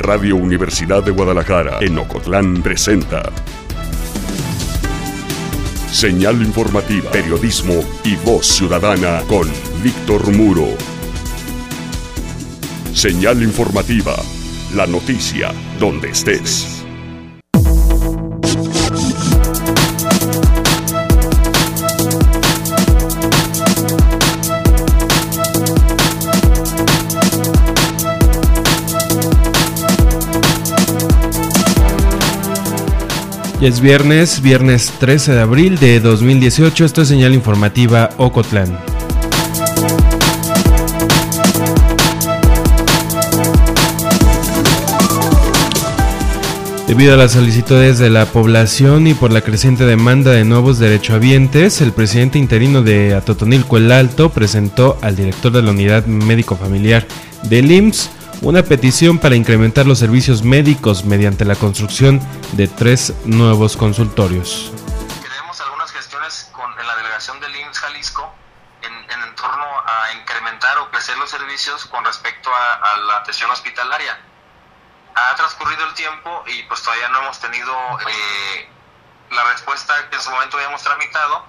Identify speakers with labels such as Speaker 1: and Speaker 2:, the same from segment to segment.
Speaker 1: Radio Universidad de Guadalajara en Ocotlán presenta Señal informativa, periodismo y voz ciudadana con Víctor Muro. Señal informativa, la noticia donde estés.
Speaker 2: Ya es viernes 13 de abril de 2018, esto es Señal Informativa Ocotlán. Debido a las solicitudes de la población y por la creciente demanda de nuevos derechohabientes, el presidente interino de Atotonilco el Alto presentó al director de la Unidad Médico Familiar del IMSS una petición para incrementar los servicios médicos mediante la construcción de 3 nuevos consultorios.
Speaker 3: Tenemos algunas gestiones en la delegación del IMSS Jalisco en torno a incrementar o crecer los servicios con respecto a la atención hospitalaria. Ha transcurrido el tiempo y pues todavía no hemos tenido la respuesta que en su momento habíamos tramitado.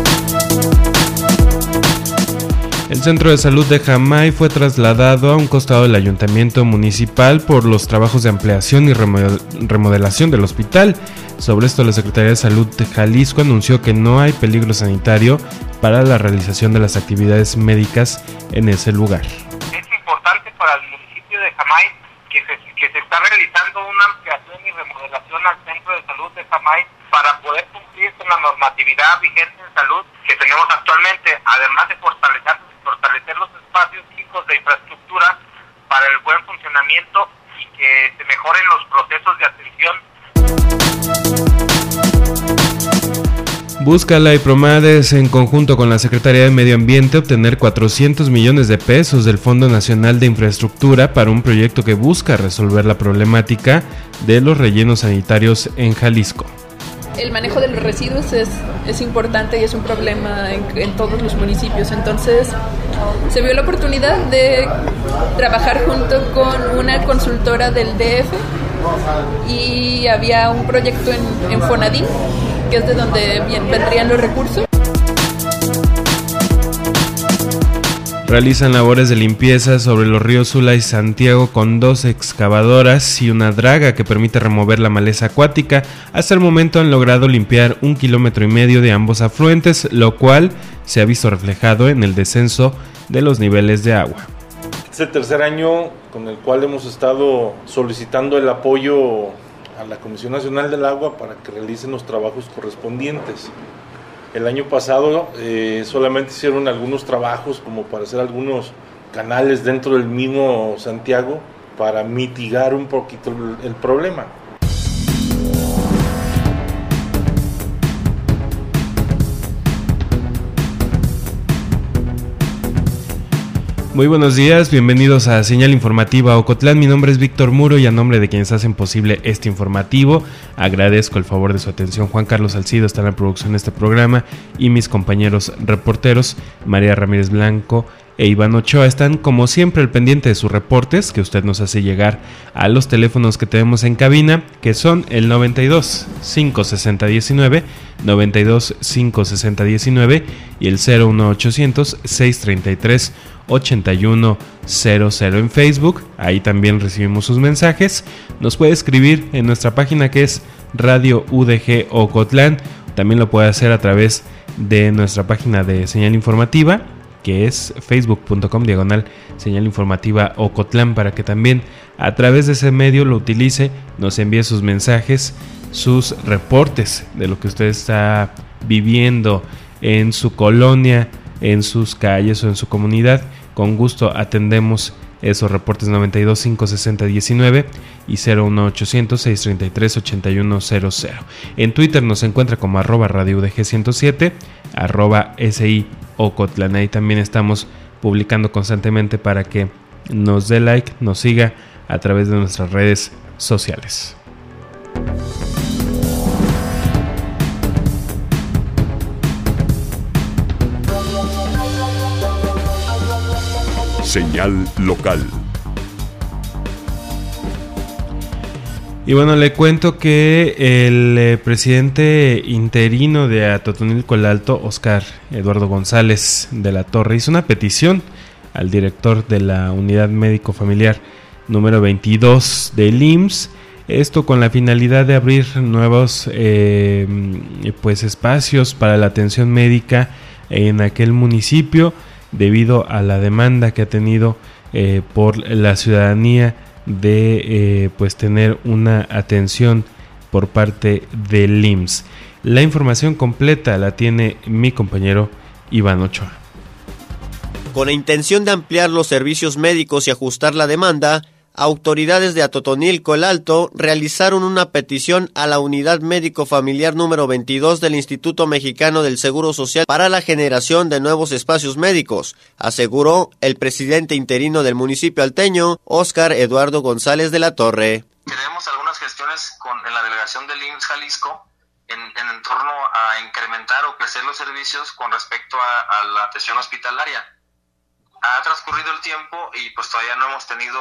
Speaker 2: El Centro de Salud de Jamay fue trasladado a un costado del ayuntamiento municipal por los trabajos de ampliación y remodelación del hospital. Sobre esto, la Secretaría de Salud de Jalisco anunció que no hay peligro sanitario para la realización de las actividades médicas en ese lugar.
Speaker 4: Es importante para el municipio de Jamay que se está realizando una ampliación y remodelación al Centro de Salud de Jamay para poder cumplir con la normatividad vigente en salud que tenemos actualmente, además de fortalecer los espacios físicos de infraestructura para el buen funcionamiento y que se mejoren los procesos de atención.
Speaker 2: Busca la IPROMADES en conjunto con la Secretaría de Medio Ambiente obtener 400 millones de pesos del Fondo Nacional de Infraestructura para un proyecto que busca resolver la problemática de los rellenos sanitarios en Jalisco.
Speaker 5: El manejo de los residuos es importante y es un problema en todos los municipios. Entonces, se vio la oportunidad de trabajar junto con una consultora del DF y había un proyecto en Fonadín, que es de donde vendrían los recursos.
Speaker 2: Realizan labores de limpieza sobre los ríos Sula y Santiago con 2 excavadoras y una draga que permite remover la maleza acuática. Hasta el momento han logrado limpiar 1,5 kilómetros de ambos afluentes, lo cual se ha visto reflejado en el descenso de los niveles de agua.
Speaker 6: Es el tercer año con el cual hemos estado solicitando el apoyo a la Comisión Nacional del Agua para que realicen los trabajos correspondientes. El año pasado solamente hicieron algunos trabajos como para hacer algunos canales dentro del mismo Santiago para mitigar un poquito el problema.
Speaker 2: Muy buenos días, bienvenidos a Señal Informativa Ocotlán. Mi nombre es Víctor Muro y a nombre de quienes hacen posible este informativo, agradezco el favor de su atención. Juan Carlos Salcido está en la producción de este programa y mis compañeros reporteros, María Ramírez Blanco e Iván Ochoa, están como siempre al pendiente de sus reportes que usted nos hace llegar a los teléfonos que tenemos en cabina, que son el 92 560 19, 92 560 19 y el 01800 633 8100 en Facebook. Ahí también recibimos sus mensajes. Nos puede escribir en nuestra página que es Radio UDG Ocotlán. También lo puede hacer a través de nuestra página de Señal Informativa, que es facebook.com/Señal Informativa Ocotlán, para que también a través de ese medio lo utilice, nos envíe sus mensajes, sus reportes de lo que usted está viviendo en su colonia, en sus calles o en su comunidad. Con gusto atendemos esos reportes. 92 560 19 y 01800 633 8100. En Twitter nos encuentra como @Radio UDG 107, @SI Ocotlán. Ahí también estamos publicando constantemente para que nos dé like, nos siga a través de nuestras redes sociales.
Speaker 1: Señal local.
Speaker 2: Y bueno, le cuento que el presidente interino de Atotonilco el Alto, Óscar Eduardo González de la Torre, hizo una petición al director de la Unidad Médico Familiar número 22 del IMSS, esto con la finalidad de abrir nuevos pues espacios para la atención médica en aquel municipio, debido a la demanda que ha tenido por la ciudadanía de pues tener una atención por parte del IMSS. La información completa la tiene mi compañero Iván Ochoa.
Speaker 7: Con la intención de ampliar los servicios médicos y ajustar la demanda, autoridades de Atotonilco el Alto realizaron una petición a la Unidad Médico Familiar número 22 del Instituto Mexicano del Seguro Social para la generación de nuevos espacios médicos, aseguró el presidente interino del municipio alteño, Óscar Eduardo González de la Torre.
Speaker 3: Tenemos algunas gestiones en la delegación del IMSS Jalisco en torno a incrementar o crecer los servicios con respecto a la atención hospitalaria. Ha transcurrido el tiempo y pues todavía no hemos tenido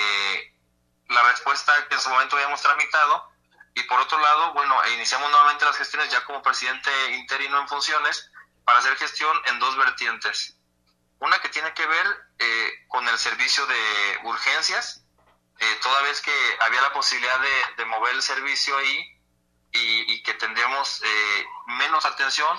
Speaker 3: la respuesta que en su momento habíamos tramitado, y por otro lado, bueno, iniciamos nuevamente las gestiones ya como presidente interino en funciones para hacer gestión en dos vertientes. Una que tiene que ver con el servicio de urgencias, toda vez que había la posibilidad de mover el servicio ahí y que tendríamos menos atención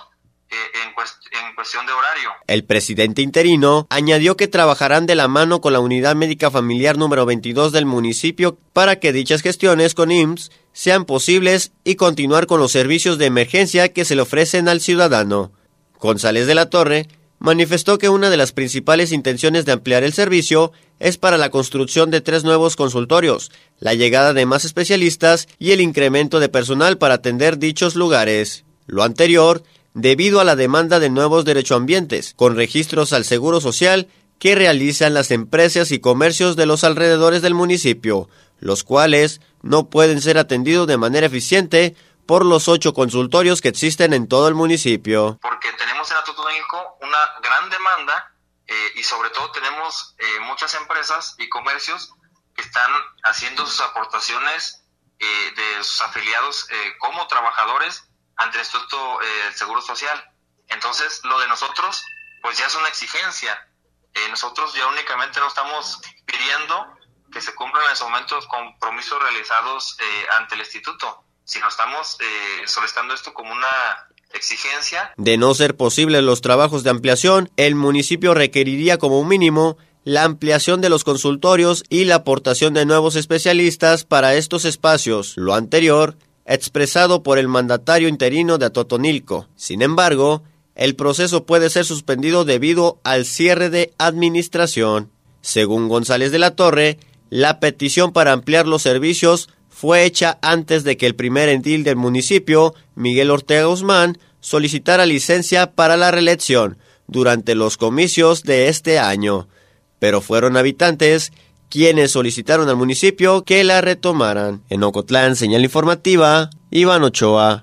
Speaker 3: en cuestión de horario.
Speaker 7: El presidente interino añadió que trabajarán de la mano con la Unidad Médica Familiar número 22 del municipio para que dichas gestiones con IMSS sean posibles y continuar con los servicios de emergencia que se le ofrecen al ciudadano. González de la Torre manifestó que una de las principales intenciones de ampliar el servicio es para la construcción de 3 nuevos consultorios, la llegada de más especialistas y el incremento de personal para atender dichos lugares. Lo anterior debido a la demanda de nuevos derechohabientes, con registros al Seguro Social que realizan las empresas y comercios de los alrededores del municipio, los cuales no pueden ser atendidos de manera eficiente por los 8 consultorios que existen en todo el municipio.
Speaker 3: Porque tenemos en Atotonilco una gran demanda y sobre todo tenemos muchas empresas y comercios que están haciendo sus aportaciones de sus afiliados como trabajadores ante el Instituto del Seguro Social. Entonces, lo de nosotros, pues ya es una exigencia. Nosotros ya únicamente no estamos pidiendo que se cumplan en ese momento los compromisos realizados ante el Instituto, sino estamos solicitando esto como una exigencia.
Speaker 7: De no ser posible los trabajos de ampliación, el municipio requeriría como mínimo la ampliación de los consultorios y la aportación de nuevos especialistas para estos espacios. Lo anterior expresado por el mandatario interino de Atotonilco. Sin embargo, el proceso puede ser suspendido debido al cierre de administración. Según González de la Torre, la petición para ampliar los servicios fue hecha antes de que el primer edil del municipio, Miguel Ortega Guzmán, solicitara licencia para la reelección durante los comicios de este año, pero fueron habitantes quienes solicitaron al municipio que la retomaran. En Ocotlán, señal informativa, Iván Ochoa.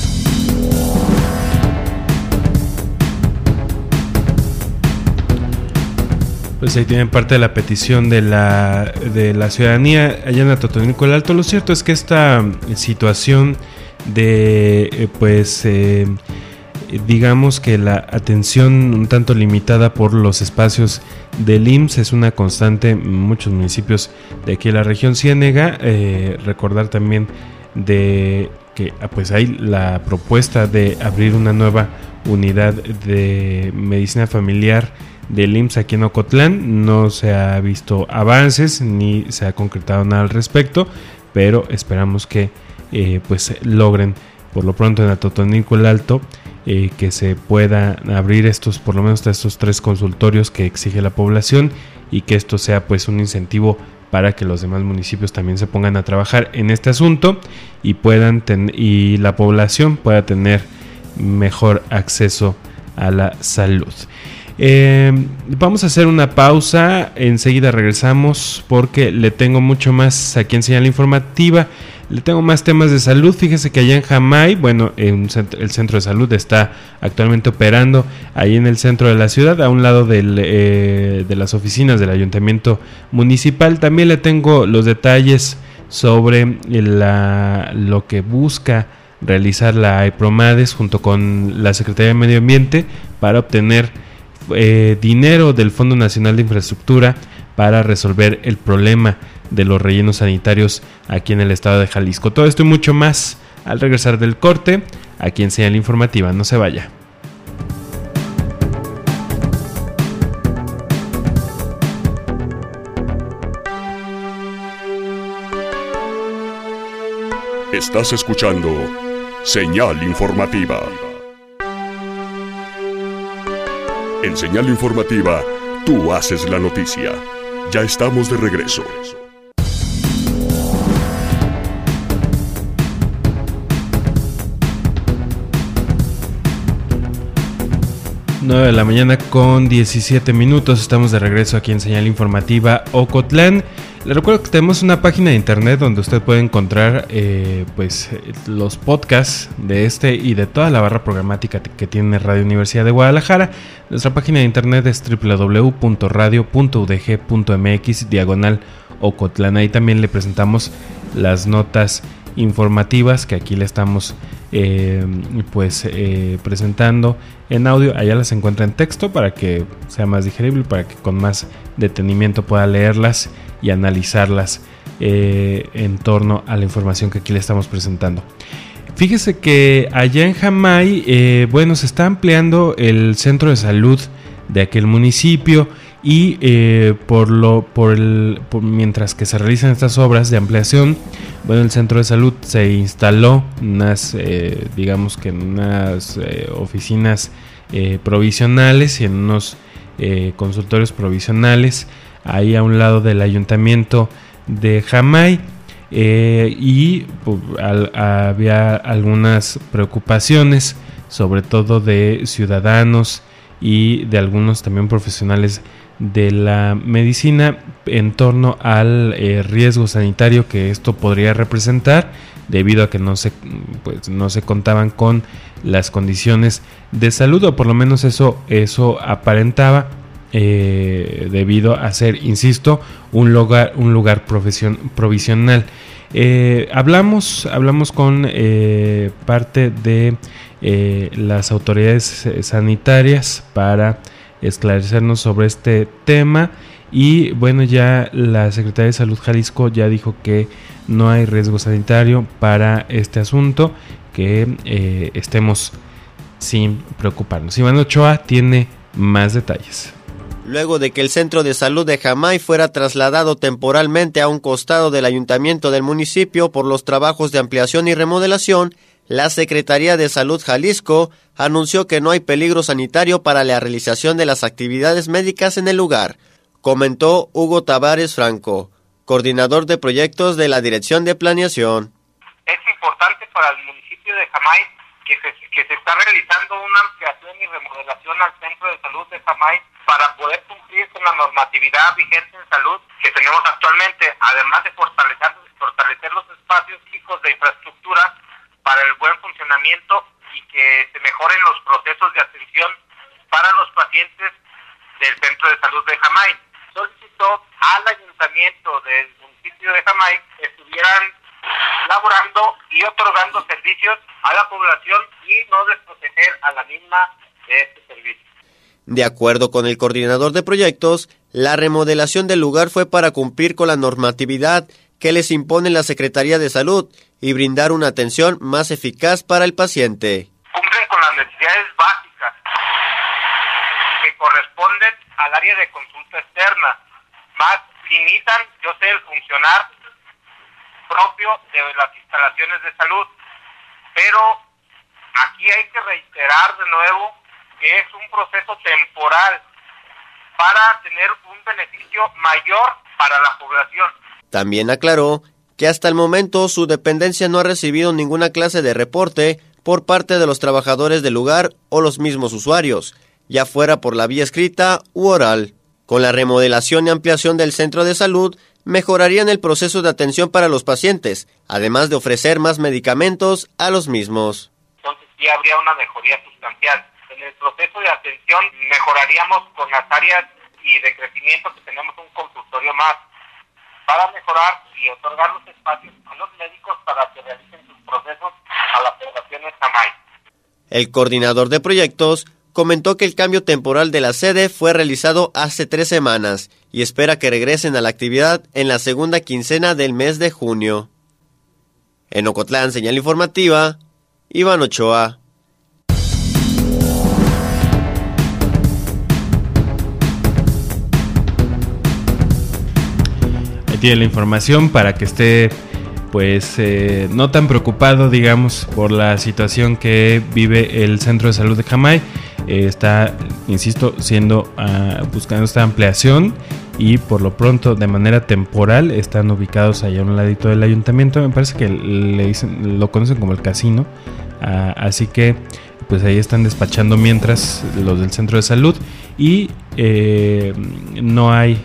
Speaker 2: Pues ahí tienen parte de la petición de la ciudadanía allá en Atotonilco el Alto. Lo cierto es que esta situación de digamos que la atención un tanto limitada por los espacios del IMSS es una constante en muchos municipios de aquí en la región Ciénega. Recordar también de que pues hay la propuesta de abrir una nueva unidad de medicina familiar del IMSS aquí en Ocotlán. No se ha visto avances ni se ha concretado nada al respecto, pero esperamos que pues logren por lo pronto en Atotonilco el Alto que se pueda abrir por lo menos estos 3 consultorios que exige la población, y que esto sea pues un incentivo para que los demás municipios también se pongan a trabajar en este asunto y y la población pueda tener mejor acceso a la salud. Vamos a hacer una pausa, enseguida regresamos porque le tengo mucho más aquí en Señal Informativa. Le tengo más temas de salud. Fíjese que allá en Jamay, el centro de salud está actualmente operando ahí en el centro de la ciudad, a un lado de las oficinas del ayuntamiento municipal. También le tengo los detalles sobre lo que busca realizar la EPROMADES junto con la Secretaría de Medio Ambiente para obtener dinero del Fondo Nacional de Infraestructura para resolver el problema de los rellenos sanitarios aquí en el estado de Jalisco. Todo esto y mucho más al regresar del corte, aquí en Señal Informativa. No se vaya.
Speaker 1: Estás escuchando Señal Informativa. En Señal Informativa, tú haces la noticia. Ya estamos de regreso.
Speaker 2: 9 de la mañana con 17 minutos. Estamos de regreso aquí en Señal Informativa Ocotlán. Les recuerdo que tenemos una página de internet donde usted puede encontrar los podcasts de este y de toda la barra programática que tiene Radio Universidad de Guadalajara. Nuestra página de internet es www.radio.udg.mx/Ocotlán. Ahí también le presentamos las notas informativas que aquí le estamos presentando en audio. Allá las encuentra en texto para que sea más digerible, para que con más detenimiento pueda leerlas y analizarlas en torno a la información que aquí le estamos presentando. Fíjese que allá en Jamay, se se el centro de salud de aquel municipio y mientras que se realizan estas obras de ampliación, el centro de salud se instaló unas oficinas provisionales y en unos consultorios provisionales ahí a un lado del ayuntamiento de Jamay. Había algunas preocupaciones, sobre todo de ciudadanos y de algunos también profesionales de la medicina en torno al riesgo sanitario que esto podría representar, debido a que no se contaban con las condiciones de salud, o por lo menos eso aparentaba, debido a ser, insisto, un lugar provisional. Hablamos con parte de las autoridades sanitarias para esclarecernos sobre este tema, y ya la Secretaría de Salud Jalisco ya dijo que no hay riesgo sanitario para este asunto, que estemos sin preocuparnos. Iván Ochoa tiene más detalles.
Speaker 7: Luego de que el centro de salud de Jamay fuera trasladado temporalmente a un costado del ayuntamiento del municipio por los trabajos de ampliación y remodelación, la Secretaría de Salud Jalisco anunció que no hay peligro sanitario para la realización de las actividades médicas en el lugar, comentó Hugo Tavares Franco, coordinador de proyectos de la Dirección de Planeación.
Speaker 4: Es importante para el municipio de Jamay que se está realizando una ampliación y remodelación al centro de salud de Jamay para poder cumplir con la normatividad vigente en salud que tenemos actualmente, además de fortalecer los espacios fijos de infraestructura para el buen funcionamiento y que se mejoren los procesos de atención para los pacientes del centro de salud de Jamay. Solicitó al ayuntamiento del municipio de Jamay que estuvieran laborando y otorgando servicios a la población y no desproteger a la misma de este servicio.
Speaker 7: De acuerdo con el coordinador de proyectos, la remodelación del lugar fue para cumplir con la normatividad que les impone la Secretaría de Salud y brindar una atención más eficaz para el paciente.
Speaker 4: Cumplen con las necesidades básicas que corresponden al área de consulta externa, más limitan, el funcionar propio de las instalaciones de salud. Pero aquí hay que reiterar de nuevo que es un proceso temporal para tener un beneficio mayor para la población.
Speaker 7: También aclaró que hasta el momento su dependencia no ha recibido ninguna clase de reporte por parte de los trabajadores del lugar o los mismos usuarios, ya fuera por la vía escrita u oral. Con la remodelación y ampliación del centro de salud, mejorarían el proceso de atención para los pacientes, además de ofrecer más medicamentos a los mismos.
Speaker 4: Entonces sí habría una mejoría sustancial. En el proceso de atención mejoraríamos con las áreas y de crecimiento que tenemos un consultorio más, para mejorar y otorgar los espacios a los médicos para que realicen sus procesos a la población de Jamay.
Speaker 7: El coordinador de proyectos comentó que el cambio temporal de la sede fue realizado hace 3 semanas y espera que regresen a la actividad en la segunda quincena del mes de junio. En Ocotlán, señal informativa, Iván Ochoa.
Speaker 2: Ahí tiene la información para que esté pues no tan preocupado, digamos, por la situación que vive el Centro de Salud de Jamay. Está, insisto, buscando esta ampliación y por lo pronto de manera temporal están ubicados allá a un ladito del ayuntamiento. Me parece que lo conocen como el casino, así que pues ahí están despachando mientras los del centro de salud y no hay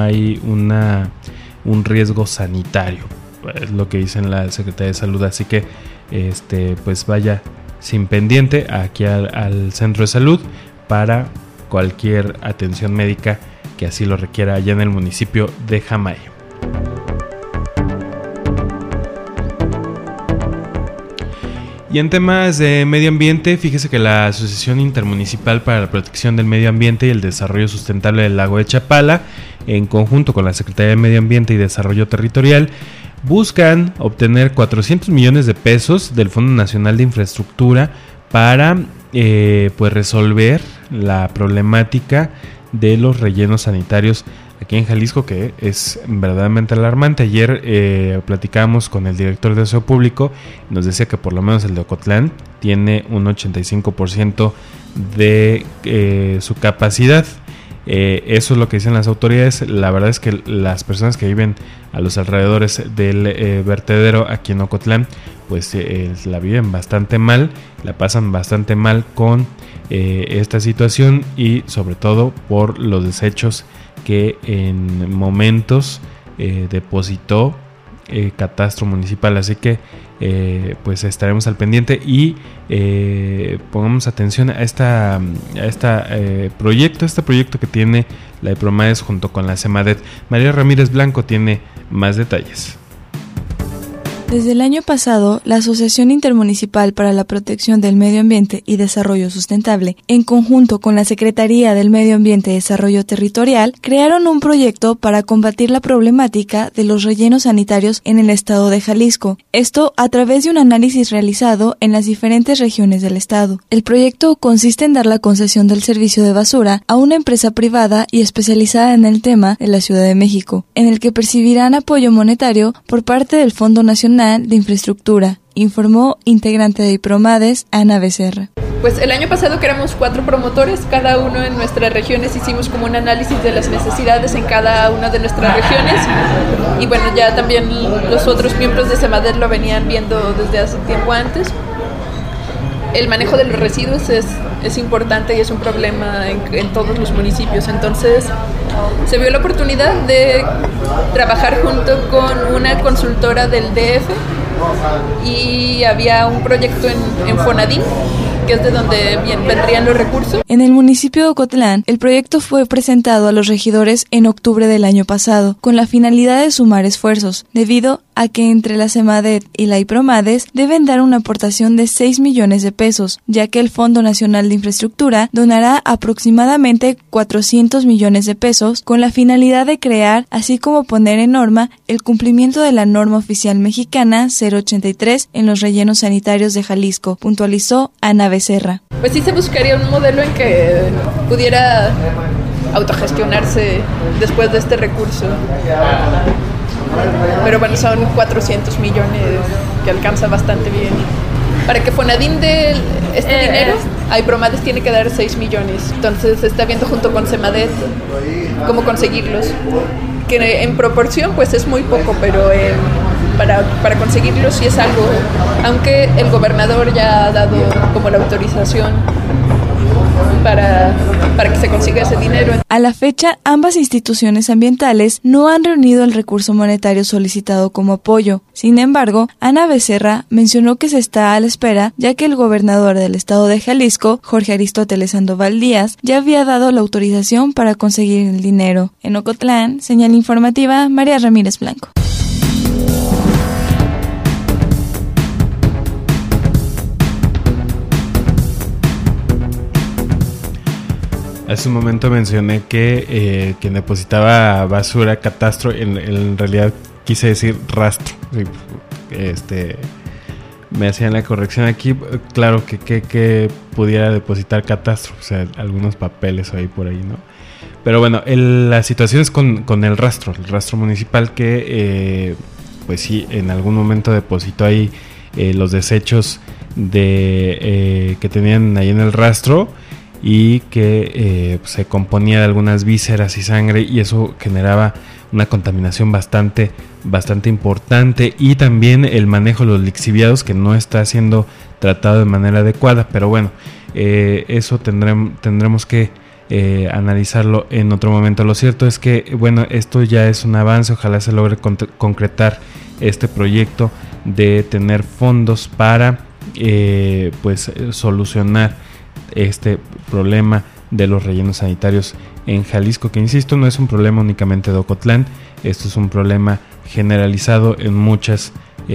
Speaker 2: un riesgo sanitario, es lo que dice la Secretaría de Salud, así que pues vaya sin pendiente aquí al centro de salud para cualquier atención médica que así lo requiera allá en el municipio de Jamay. Y en temas de medio ambiente, fíjese que la Asociación Intermunicipal para la Protección del Medio Ambiente y el Desarrollo Sustentable del Lago de Chapala, en conjunto con la Secretaría de Medio Ambiente y Desarrollo Territorial, buscan obtener 400 millones de pesos del Fondo Nacional de Infraestructura para pues resolver la problemática de los rellenos sanitarios aquí en Jalisco, que es verdaderamente alarmante. Ayer platicamos con el director de Aseo Público y nos decía que por lo menos el de Ocotlán tiene un 85% de su capacidad. Eso es lo que dicen las autoridades. La verdad es que las personas que viven a los alrededores del vertedero aquí en Ocotlán pues la viven bastante mal, la pasan bastante mal con esta situación y sobre todo por los desechos que en momentos depositó Catastro Municipal, así que pues estaremos al pendiente y pongamos atención a este proyecto que tiene la Ipromades junto con la Semadet. María Ramírez Blanco tiene más detalles.
Speaker 8: Desde el año pasado, la Asociación Intermunicipal para la Protección del Medio Ambiente y Desarrollo Sustentable, en conjunto con la Secretaría del Medio Ambiente y Desarrollo Territorial, crearon un proyecto para combatir la problemática de los rellenos sanitarios en el estado de Jalisco. Esto a través de un análisis realizado en las diferentes regiones del estado. El proyecto consiste en dar la concesión del servicio de basura a una empresa privada y especializada en el tema de la Ciudad de México, en el que percibirán apoyo monetario por parte del Fondo Nacional de Infraestructura, informó integrante de Ipromades, Ana Becerra.
Speaker 5: Pues el año pasado que éramos 4 promotores, cada uno en nuestras regiones hicimos como un análisis de las necesidades en cada una de nuestras regiones y bueno, ya también los otros miembros de Semadet lo venían viendo desde hace tiempo antes. El manejo de los residuos es importante y es un problema en todos los municipios, entonces se vio la oportunidad de trabajar junto con una consultora del DF y había un proyecto en Fonadín, que es de donde vendrían los recursos.
Speaker 8: En el municipio de Ocotlán, el proyecto fue presentado a los regidores en octubre del año pasado, con la finalidad de sumar esfuerzos, debido a que entre la Semadet y la Ipromades deben dar una aportación de 6 millones de pesos, ya que el Fondo Nacional de Infraestructura donará aproximadamente 400 millones de pesos con la finalidad de crear, así como poner en norma, el cumplimiento de la norma oficial mexicana 083 en los rellenos sanitarios de Jalisco, puntualizó Ana Becerra.
Speaker 5: Pues sí se buscaría un modelo en que pudiera autogestionarse después de este recurso. Pero bueno, son 400 millones que alcanza bastante bien. Para que Fonadín dé este dinero, Ipromades tiene que dar 6 millones. Entonces se está viendo junto con Semadet cómo conseguirlos. Que en proporción pues es muy poco, pero para conseguirlos sí es algo. Aunque el gobernador ya ha dado como la autorización para que se consiga ese dinero.
Speaker 8: A la fecha, ambas instituciones ambientales no han reunido el recurso monetario solicitado como apoyo. Sin embargo, Ana Becerra mencionó que se está a la espera, ya que el gobernador del estado de Jalisco, Jorge Aristóteles Sandoval Díaz, ya había dado la autorización para conseguir el dinero. En Ocotlán, señal informativa, María Ramírez Blanco.
Speaker 2: Hace un momento mencioné que quien depositaba basura catastro, en realidad quise decir rastro. Me hacían la corrección aquí. Claro que pudiera depositar catastro, o sea, algunos papeles ahí por ahí, ¿no? Pero bueno, la situación es con el rastro municipal que, pues sí, en algún momento depositó ahí los desechos que tenían ahí en el rastro, y que se componía de algunas vísceras y sangre, y eso generaba una contaminación bastante importante, y también el manejo de los lixiviados, que no está siendo tratado de manera adecuada. Pero bueno, eso tendremos que analizarlo en otro momento. Lo cierto es que, bueno, esto ya es un avance. Ojalá se logre concretar este proyecto de tener fondos para pues solucionar este problema de los rellenos sanitarios en Jalisco, que insisto, no es un problema únicamente de Ocotlán. Esto es un problema generalizado en muchos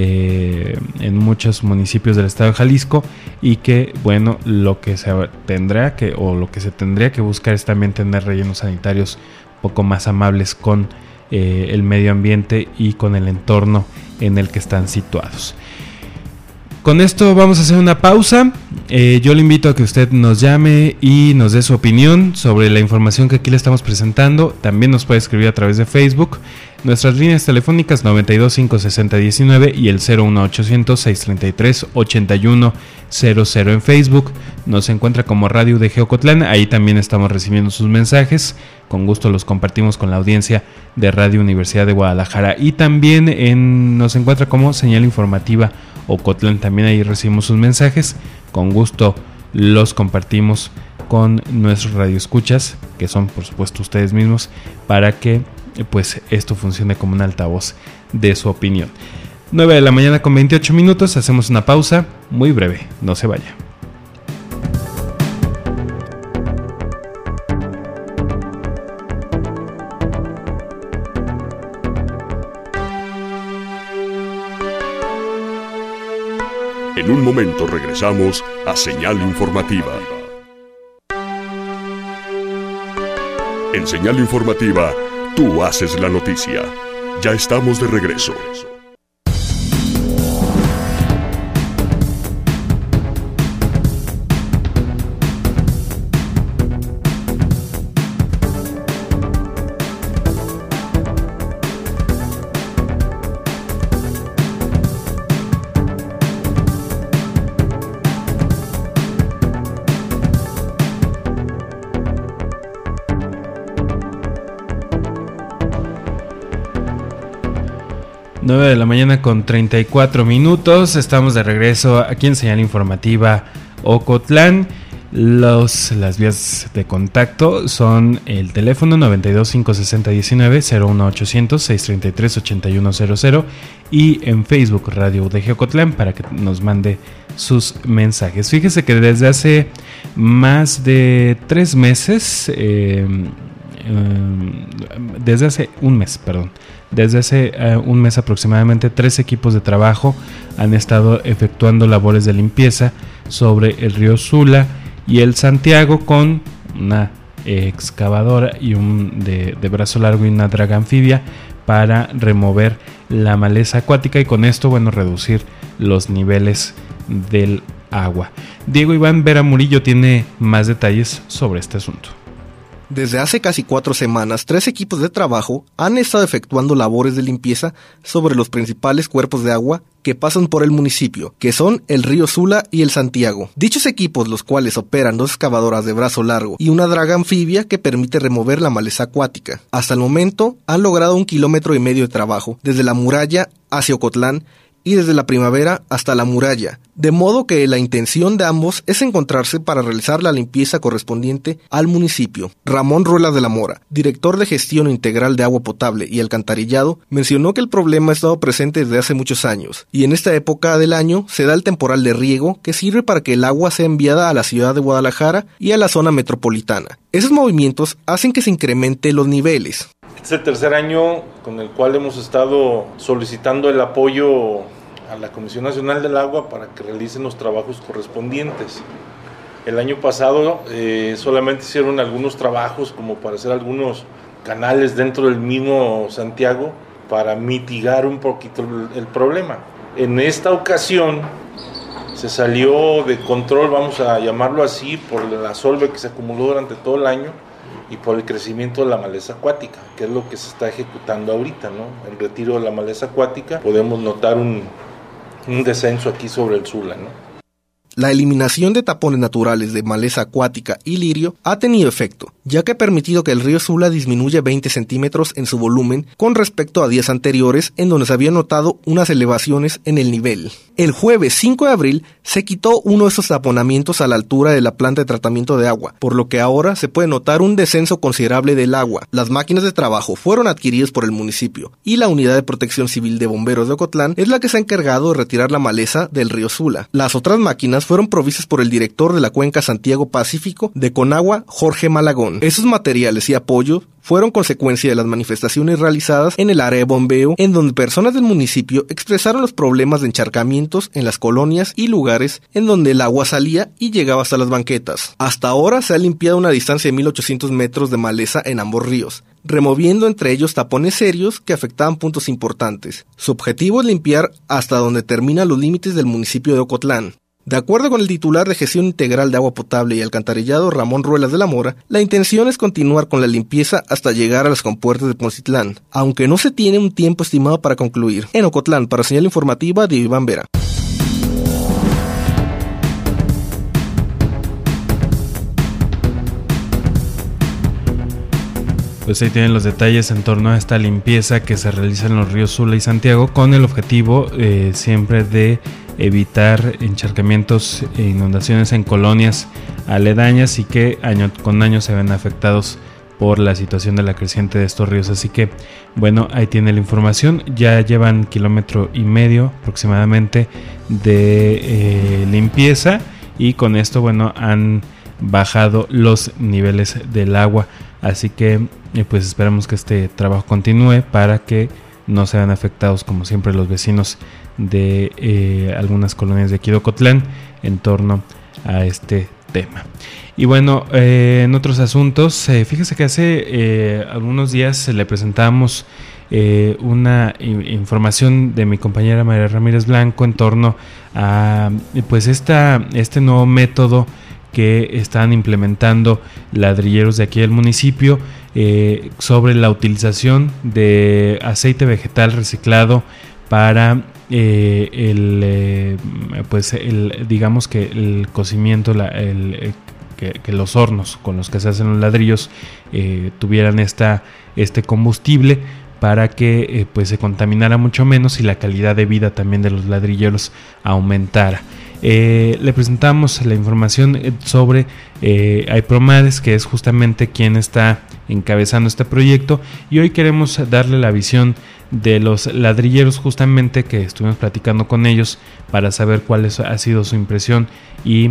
Speaker 2: municipios del estado de Jalisco, y que, bueno, lo que se tendría que buscar es también tener rellenos sanitarios un poco más amables con el medio ambiente y con el entorno en el que están situados. Con esto vamos a hacer una pausa. Yo le invito a que usted nos llame y nos dé su opinión sobre la información que aquí le estamos presentando. También nos puede escribir a través de Facebook. Nuestras líneas telefónicas 92 560 19 y el 01800 633 8100 en Facebook. Nos encuentra como Radio UDG Ocotlán. Ahí también estamos recibiendo sus mensajes. Con gusto los compartimos con la audiencia de Radio Universidad de Guadalajara. Y también nos encuentra como Señal Informativa Ocotlán. También ahí recibimos sus mensajes. Con gusto los compartimos con nuestros radioescuchas, que son por supuesto ustedes mismos, para que pues esto funcione como un altavoz de su opinión. 9 de la mañana con 28 minutos. Hacemos una pausa muy breve. No se vaya.
Speaker 1: En un momento regresamos a Señal Informativa. En Señal Informativa, tú haces la noticia. Ya estamos de regreso.
Speaker 2: 9 de la mañana con 34 minutos. Estamos de regreso aquí en Señal Informativa Ocotlán. Las vías de contacto son el teléfono 92 560 19 01800 633 8100 y en Facebook Radio UDG Ocotlán para que nos mande sus mensajes. Fíjese que desde hace más de 3 meses, desde hace un mes aproximadamente, 3 equipos de trabajo han estado efectuando labores de limpieza sobre el río Sula y el Santiago con una excavadora y de brazo largo y una draga anfibia para remover la maleza acuática y con esto, bueno, reducir los niveles del agua. Diego Iván Vera Murillo tiene más detalles sobre este asunto.
Speaker 9: Desde hace casi 4 semanas, 3 equipos de trabajo han estado efectuando labores de limpieza sobre los principales cuerpos de agua que pasan por el municipio, que son el río Sula y el Santiago. Dichos equipos, los cuales operan 2 excavadoras de brazo largo y una draga anfibia que permite remover la maleza acuática. Hasta el momento, han logrado 1,5 kilómetros de trabajo, desde la muralla hacia Ocotlán, y desde la Primavera hasta la Muralla, de modo que la intención de ambos es encontrarse para realizar la limpieza correspondiente al municipio. Ramón Ruelas de la Mora, director de Gestión Integral de Agua Potable y Alcantarillado, mencionó que el problema ha estado presente desde hace muchos años, y en esta época del año se da el temporal de riego que sirve para que el agua sea enviada a la ciudad de Guadalajara y a la zona metropolitana. Esos movimientos hacen que se incremente los niveles.
Speaker 6: Este es el tercer año con el cual hemos estado solicitando el apoyo a la Comisión Nacional del Agua para que realicen los trabajos correspondientes. El año pasado solamente hicieron algunos trabajos como para hacer algunos canales dentro del mismo Santiago para mitigar un poquito el problema. En esta ocasión se salió de control, vamos a llamarlo así, por la solve que se acumuló durante todo el año y por el crecimiento de la maleza acuática, que es lo que se está ejecutando ahorita, ¿no? El retiro de la maleza acuática, podemos notar un descenso aquí sobre el Sula, ¿no?
Speaker 9: La eliminación de tapones naturales de maleza acuática y lirio ha tenido efecto, ya que ha permitido que el río Sula disminuya 20 centímetros en su volumen con respecto a días anteriores en donde se habían notado unas elevaciones en el nivel. El jueves 5 de abril se quitó uno de esos taponamientos a la altura de la planta de tratamiento de agua, por lo que ahora se puede notar un descenso considerable del agua. Las máquinas de trabajo fueron adquiridas por el municipio y la Unidad de Protección Civil de Bomberos de Ocotlán es la que se ha encargado de retirar la maleza del río Sula. Las otras máquinas fueron provistas por el director de la cuenca Santiago Pacífico de Conagua, Jorge Malagón. Esos materiales y apoyo fueron consecuencia de las manifestaciones realizadas en el área de bombeo, en donde personas del municipio expresaron los problemas de encharcamientos en las colonias y lugares en donde el agua salía y llegaba hasta las banquetas. Hasta ahora se ha limpiado una distancia de 1800 metros de maleza en ambos ríos, removiendo entre ellos tapones serios que afectaban puntos importantes. Su objetivo es limpiar hasta donde terminan los límites del municipio de Ocotlán. De acuerdo con el titular de Gestión Integral de Agua Potable y Alcantarillado, Ramón Ruelas de la Mora, la intención es continuar con la limpieza hasta llegar a las compuertas de Poncitlán, aunque no se tiene un tiempo estimado para concluir. En Ocotlán, para Señal Informativa, de Iván Vera.
Speaker 2: Pues ahí tienen los detalles en torno a esta limpieza que se realiza en los ríos Sula y Santiago, con el objetivo siempre de evitar encharcamientos e inundaciones en colonias aledañas y que año con año se ven afectados por la situación de la creciente de estos ríos. Así que bueno, ahí tiene la información. Ya llevan 1,5 kilómetros aproximadamente de limpieza y con esto bueno han bajado los niveles del agua. Así que pues esperamos que este trabajo continúe para que no sean afectados como siempre los vecinos de algunas colonias de aquí de Ocotlán en torno a este tema. Y bueno, en otros asuntos, fíjese que hace algunos días le presentamos una información de mi compañera María Ramírez Blanco en torno a pues este nuevo método que están implementando ladrilleros de aquí del municipio sobre la utilización de aceite vegetal reciclado para digamos que el cocimiento, que los hornos con los que se hacen los ladrillos tuvieran este combustible para que pues se contaminara mucho menos y la calidad de vida también de los ladrilleros aumentara. Le presentamos la información sobre Aipromades, que es justamente quien está encabezando este proyecto, y hoy queremos darle la visión de los ladrilleros justamente que estuvimos platicando con ellos para saber cuál ha sido su impresión y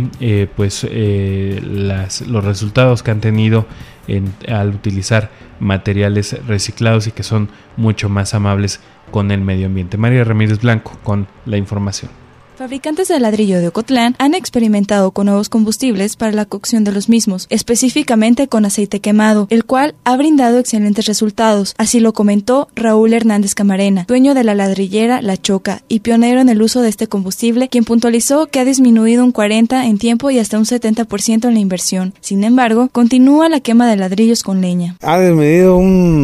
Speaker 2: los resultados que han tenido al utilizar materiales reciclados y que son mucho más amables con el medio ambiente. María Ramírez Blanco con la información.
Speaker 8: Fabricantes de ladrillo de Ocotlán han experimentado con nuevos combustibles para la cocción de los mismos, específicamente con aceite quemado, el cual ha brindado excelentes resultados. Así lo comentó Raúl Hernández Camarena, dueño de la ladrillera La Choca y pionero en el uso de este combustible, quien puntualizó que ha disminuido un 40% en tiempo y hasta un 70% en la inversión. Sin embargo, continúa la quema de ladrillos con leña.
Speaker 10: Ha disminuido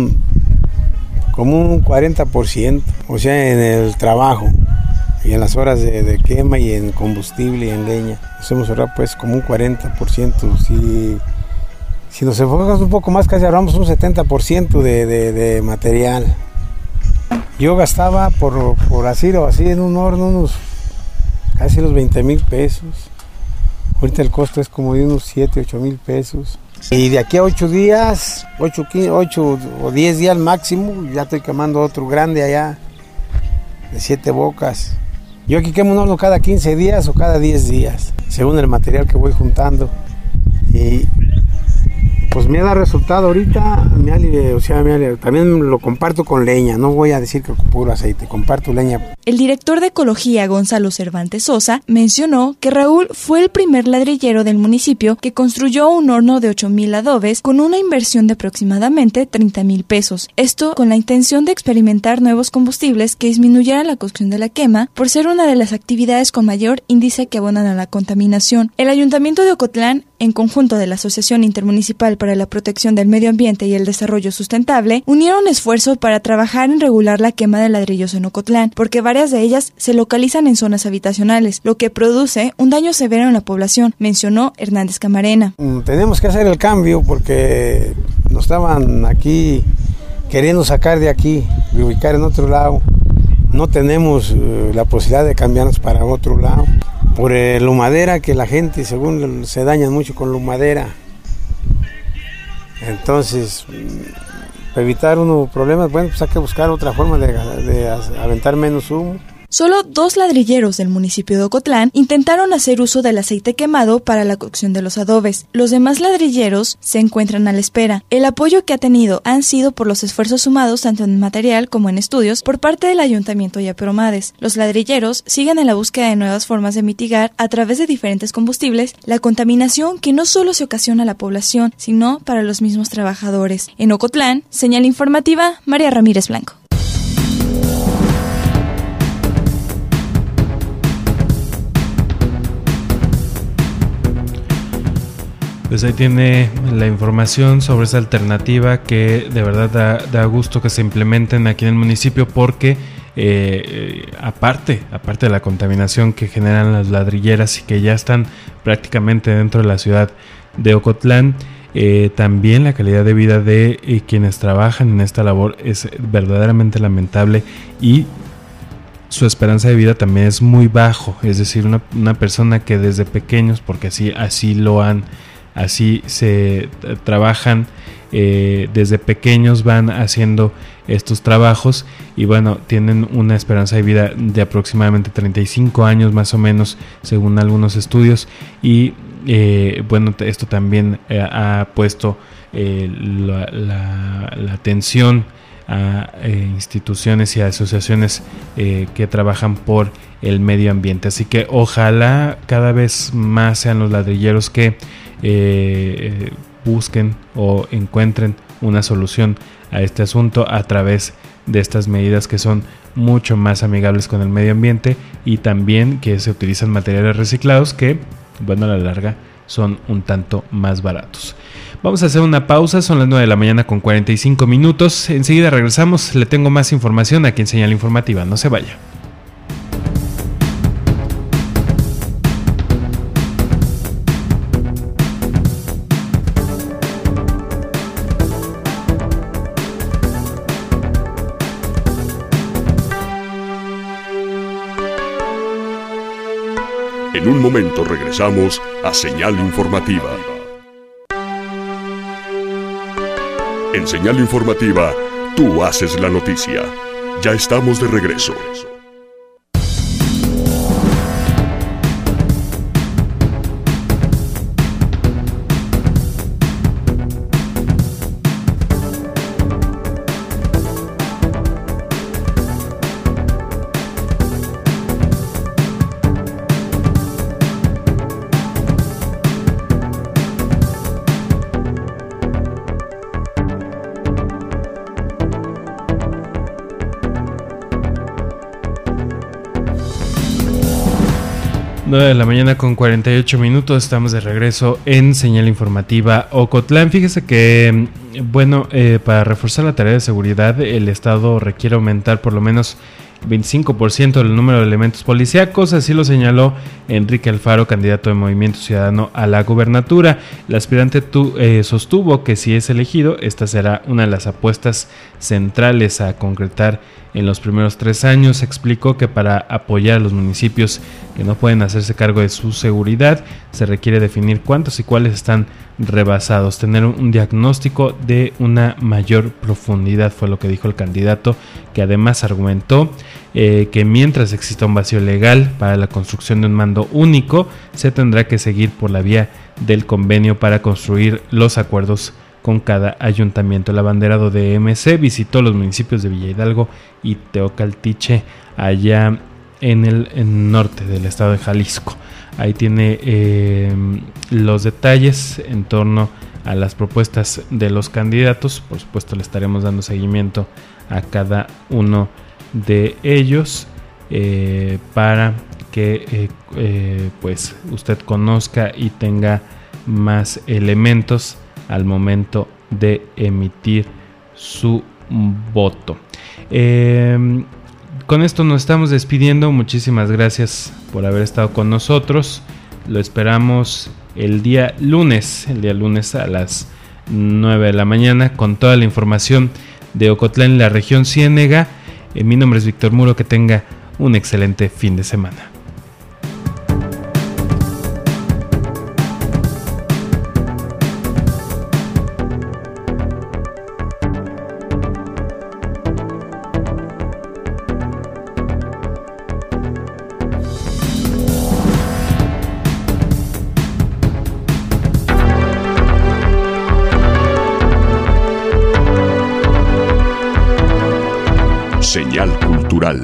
Speaker 10: como un 40%, o sea, en el trabajo y en las horas de quema y en combustible y en leña. Nos hemos ahorrado pues como un 40%. Si nos enfocamos un poco más, casi ahorramos un 70% de material. Yo gastaba por así en un horno casi los 20,000 pesos. Ahorita el costo es como de unos 7, 8,000 pesos. Y de aquí a 8 días, 8 o 10 días máximo, ya estoy quemando otro grande allá, de 7 bocas. Yo aquí quemo un horno cada 15 días o cada 10 días, según el material que voy juntando. Y pues me da resultado ahorita, también lo comparto con leña, no voy a decir que puro aceite, comparto leña.
Speaker 8: El director de Ecología, Gonzalo Cervantes Sosa, mencionó que Raúl fue el primer ladrillero del municipio que construyó un horno de 8,000 adobes con una inversión de aproximadamente 30,000 pesos. Esto con la intención de experimentar nuevos combustibles que disminuyeran la cocción de la quema, por ser una de las actividades con mayor índice que abonan a la contaminación. El Ayuntamiento de Ocotlán, en conjunto de la Asociación Intermunicipal para la Protección del Medio Ambiente y el Desarrollo Sustentable, unieron esfuerzos para trabajar en regular la quema de ladrillos en Ocotlán, porque varias de ellas se localizan en zonas habitacionales, lo que produce un daño severo en la población, mencionó Hernández Camarena.
Speaker 10: Tenemos que hacer el cambio porque nos estaban aquí queriendo sacar de aquí, de ubicar en otro lado. No tenemos la posibilidad de cambiarnos para otro lado. Por la humadera, que la gente según se daña mucho con la humadera. Entonces, para evitar unos problemas, bueno, pues hay que buscar otra forma de aventar menos humo.
Speaker 8: Solo 2 ladrilleros del municipio de Ocotlán intentaron hacer uso del aceite quemado para la cocción de los adobes. Los demás ladrilleros se encuentran a la espera. El apoyo que ha tenido han sido por los esfuerzos sumados tanto en material como en estudios por parte del Ayuntamiento y Apromades. Los ladrilleros siguen en la búsqueda de nuevas formas de mitigar, a través de diferentes combustibles, la contaminación que no solo se ocasiona a la población, sino para los mismos trabajadores. En Ocotlán, señal informativa, María Ramírez Blanco.
Speaker 2: Pues ahí tiene la información sobre esa alternativa que de verdad da gusto que se implementen aquí en el municipio porque aparte de la contaminación que generan las ladrilleras y que ya están prácticamente dentro de la ciudad de Ocotlán, también la calidad de vida de quienes trabajan en esta labor es verdaderamente lamentable y su esperanza de vida también es muy bajo. Es decir, una persona que desde pequeños, porque así se trabajan, desde pequeños van haciendo estos trabajos y bueno, tienen una esperanza de vida de aproximadamente 35 años más o menos según algunos estudios y bueno, esto también ha puesto la atención a instituciones y a asociaciones que trabajan por el medio ambiente, así que ojalá cada vez más sean los ladrilleros que busquen o encuentren una solución a este asunto a través de estas medidas que son mucho más amigables con el medio ambiente y también que se utilizan materiales reciclados que, bueno, a la larga son un tanto más baratos. Vamos a hacer una pausa, son las 9 de la mañana con 45 minutos. Enseguida regresamos, le tengo más información aquí en Señal Informativa, no se vaya.
Speaker 1: En un momento regresamos a Señal Informativa. En Señal Informativa, tú haces la noticia. Ya estamos de regreso.
Speaker 2: De la mañana con 48 minutos, estamos de regreso en Señal Informativa Ocotlán. Fíjese que, bueno, para reforzar la tarea de seguridad, el Estado requiere aumentar por lo menos 25% del número de elementos policíacos, así lo señaló Enrique Alfaro, candidato de Movimiento Ciudadano a la gubernatura. El aspirante sostuvo que si es elegido, esta será una de las apuestas centrales a concretar en los primeros 3 años. Explicó que para apoyar a los municipios que no pueden hacerse cargo de su seguridad, se requiere definir cuántos y cuáles están rebasados, tener un diagnóstico de una mayor profundidad, fue lo que dijo el candidato, que además argumentó que mientras exista un vacío legal para la construcción de un mando único, se tendrá que seguir por la vía del convenio para construir los acuerdos con cada ayuntamiento. El abanderado de MC visitó los municipios de Villa Hidalgo y Teocaltiche, allá en el norte del estado de Jalisco. Ahí tiene los detalles en torno a las propuestas de los candidatos. Por supuesto, le estaremos dando seguimiento a cada uno de ellos para que pues usted conozca y tenga más elementos al momento de emitir su voto. Con esto nos estamos despidiendo. Muchísimas gracias por haber estado con nosotros. Lo esperamos el día lunes a las 9 de la mañana con toda la información de Ocotlán y la región Ciénega. Mi nombre es Víctor Muro. Que tenga un excelente fin de semana.
Speaker 1: Señal cultural.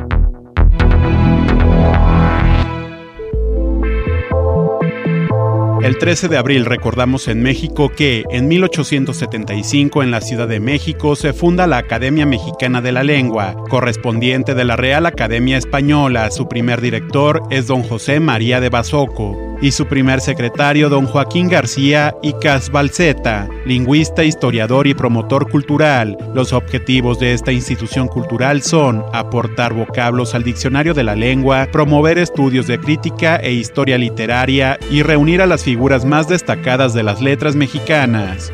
Speaker 11: El 13 de abril recordamos en México que, en 1875, en la Ciudad de México, se funda la Academia Mexicana de la Lengua, correspondiente de la Real Academia Española. Su primer director es don José María de Basoco, y su primer secretario don Joaquín García y Casbalceta, lingüista, historiador y promotor cultural. Los objetivos de esta institución cultural son aportar vocablos al diccionario de la lengua, promover estudios de crítica e historia literaria y reunir a las figuras más destacadas de las letras mexicanas.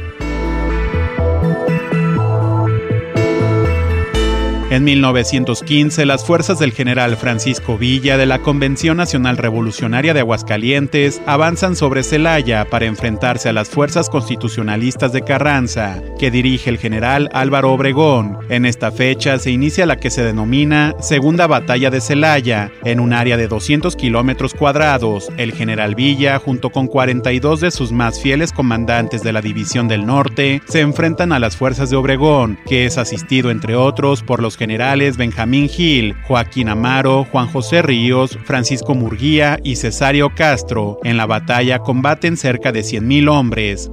Speaker 11: En 1915, las fuerzas del general Francisco Villa de la Convención Nacional Revolucionaria de Aguascalientes avanzan sobre Celaya para enfrentarse a las fuerzas constitucionalistas de Carranza, que dirige el general Álvaro Obregón. En esta fecha se inicia la que se denomina Segunda Batalla de Celaya, en un área de 200 kilómetros cuadrados. El general Villa, junto con 42 de sus más fieles comandantes de la División del Norte, se enfrentan a las fuerzas de Obregón, que es asistido, entre otros, por los generales Benjamín Gil, Joaquín Amaro, Juan José Ríos, Francisco Murguía y Cesario Castro. En la batalla combaten cerca de 100,000 hombres.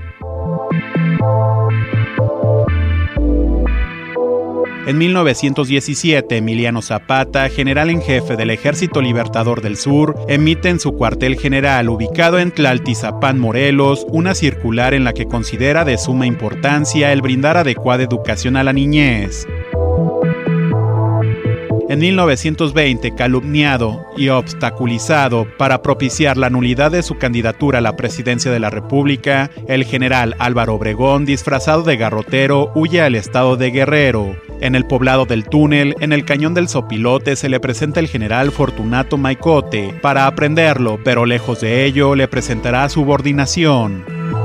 Speaker 11: En 1917, Emiliano Zapata, general en jefe del Ejército Libertador del Sur, emite en su cuartel general, ubicado en Tlaltizapán, Morelos, una circular en la que considera de suma importancia el brindar adecuada educación a la niñez. En 1920, calumniado y obstaculizado para propiciar la nulidad de su candidatura a la presidencia de la República, el general Álvaro Obregón, disfrazado de garrotero, huye al estado de Guerrero. En el poblado del Túnel, en el cañón del Sopilote, se le presenta el general Fortunato Maicote para aprenderlo, pero lejos de ello, le presentará subordinación.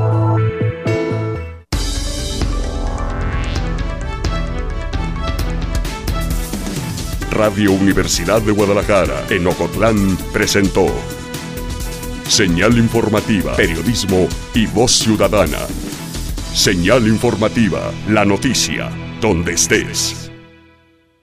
Speaker 1: Radio Universidad de Guadalajara, en Ocotlán, presentó Señal informativa, periodismo y voz ciudadana. Señal informativa, la noticia, donde estés.